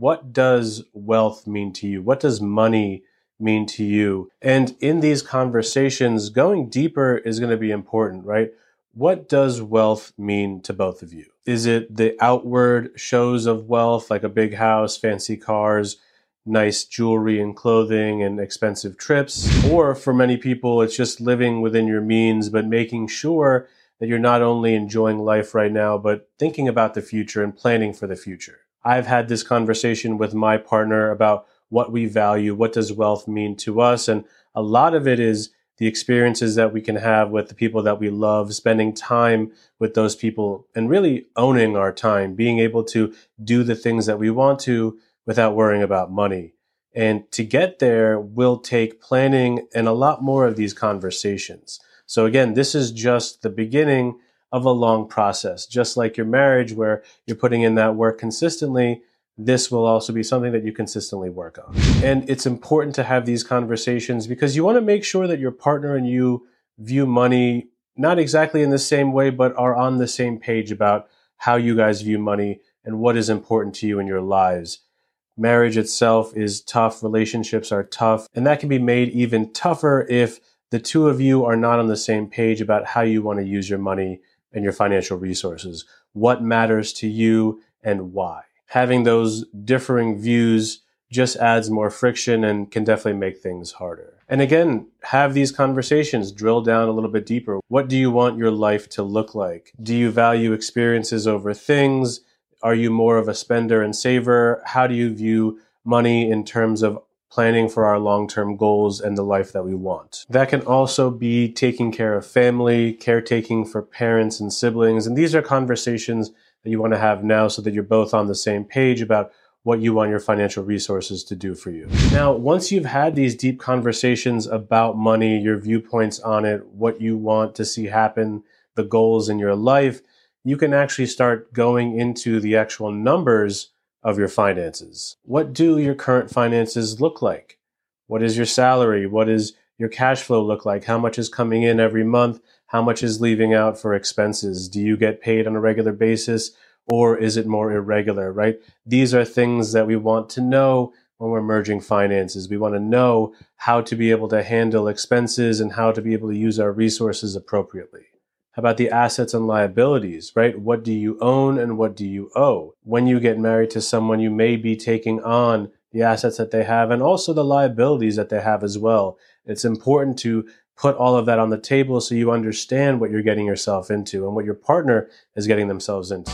what does wealth mean to you? What does money mean to you? And in these conversations, going deeper is going to be important, right? What does wealth mean to both of you? Is it the outward shows of wealth, like a big house, fancy cars, nice jewelry and clothing and expensive trips? Or for many people, it's just living within your means, but making sure that you're not only enjoying life right now, but thinking about the future and planning for the future. I've had this conversation with my partner about what we value, what does wealth mean to us, and a lot of it is the experiences that we can have with the people that we love, spending time with those people, and really owning our time, being able to do the things that we want to without worrying about money. And to get there will take planning and a lot more of these conversations. So again, this is just the beginning of a long process. Just like your marriage, where you're putting in that work consistently, this will also be something that you consistently work on. And it's important to have these conversations because you want to make sure that your partner and you view money not exactly in the same way, but are on the same page about how you guys view money and what is important to you in your lives. Marriage itself is tough, relationships are tough, and that can be made even tougher if the two of you are not on the same page about how you want to use your money and your financial resources, what matters to you and why. Having those differing views just adds more friction and can definitely make things harder. And again, have these conversations, drill down a little bit deeper. What do you want your life to look like? Do you value experiences over things? Are you more of a spender and saver? How do you view money in terms of planning for our long-term goals and the life that we want? That can also be taking care of family, caretaking for parents and siblings. And these are conversations that you want to have now so that you're both on the same page about what you want your financial resources to do for you. Now, once you've had these deep conversations about money, your viewpoints on it, what you want to see happen, the goals in your life, you can actually start going into the actual numbers of your finances. What do your current finances look like? What is your salary? What does your cash flow look like? How much is coming in every month? How much is leaving out for expenses? Do you get paid on a regular basis, or is it more irregular, right? These are things that we want to know when we're merging finances. We want to know how to be able to handle expenses and how to be able to use our resources appropriately. How about the assets and liabilities, right? What do you own and what do you owe? When you get married to someone, you may be taking on the assets that they have and also the liabilities that they have as well. It's important to put all of that on the table so you understand what you're getting yourself into and what your partner is getting themselves into.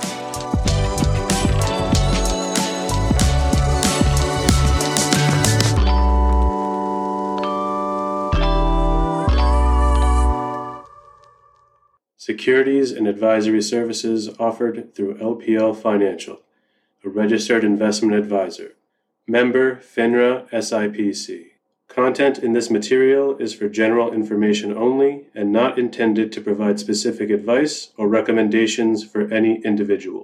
Securities and advisory services offered through LPL Financial, a registered investment advisor. Member FINRA SIPC. Content in this material is for general information only and not intended to provide specific advice or recommendations for any individual.